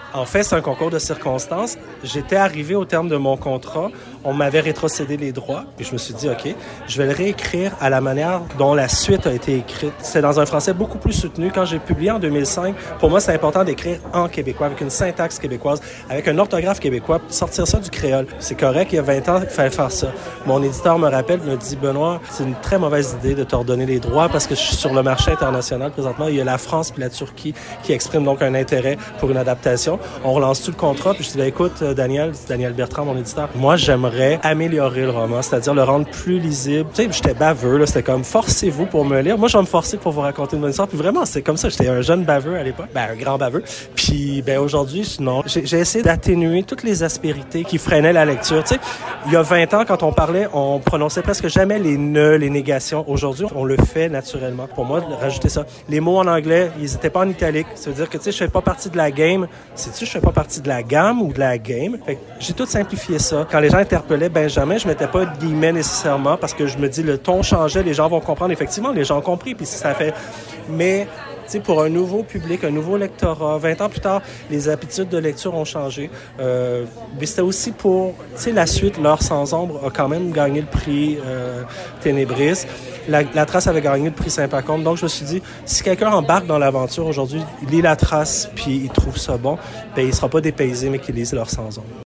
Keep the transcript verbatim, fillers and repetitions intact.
En fait, c'est un concours de circonstances. J'étais arrivé au terme de mon contrat. On m'avait rétrocédé les droits. Puis je me suis dit, OK, je vais le réécrire à la manière dont la suite a été écrite. C'est dans un français beaucoup plus soutenu. Quand j'ai publié en deux mille cinq, pour moi, c'est important d'écrire en québécois, avec une syntaxe québécoise, avec un orthographe québécois, sortir ça du créole. C'est correct, il y a vingt ans, il fallait faire ça. Mon éditeur me rappelle, me dit, Benoît, c'est une très mauvaise idée de te redonner les droits parce que je suis sur le marché international présentement. Il y a la France puis la Turquie qui expriment donc un intérêt pour une adaptation. On relance tout le contrat, puis je dis, ben, écoute, Daniel, c'est Daniel Bertrand, mon éditeur, moi, j'aimerais améliorer le roman, c'est-à-dire le rendre plus lisible. Tu sais, j'étais baveux, là, c'était comme, forcez-vous pour me lire. Moi, je vais me forcer pour vous raconter une bonne histoire. Puis vraiment, c'est comme ça, j'étais un jeune baveux à l'époque, ben, un grand baveux. Puis, ben, aujourd'hui, non, j'ai, j'ai essayé d'atténuer toutes les aspérités qui freinaient la lecture. Tu sais, il y a vingt ans, quand on parlait, on prononçait presque jamais les ne, les négations. Aujourd'hui, on le fait naturellement. Pour moi, rajouter ça. Les mots en anglais, ils étaient pas en italique. Ça veut dire que, tu sais, je fais pas partie de la game. Sais-tu, je fais pas partie de la gamme ou de la game. Fait que j'ai tout simplifié ça. Quand les gens interpellaient Benjamin, je mettais pas de guillemets nécessairement parce que je me dis, le ton changeait, les gens vont comprendre. Effectivement, les gens ont compris, puis ça fait... Mais... Tu sais, pour un nouveau public, un nouveau lectorat, vingt ans plus tard, les habitudes de lecture ont changé. Euh, mais c'était aussi pour, tu sais, la suite, L'Heure sans ombre a quand même gagné le prix euh, Ténébris. La, la Trace avait gagné le prix Saint-Pacôme. Donc, je me suis dit, si quelqu'un embarque dans l'aventure aujourd'hui, il lit La Trace, puis il trouve ça bon, ben il sera pas dépaysé, mais qu'il lise L'Heure sans ombre.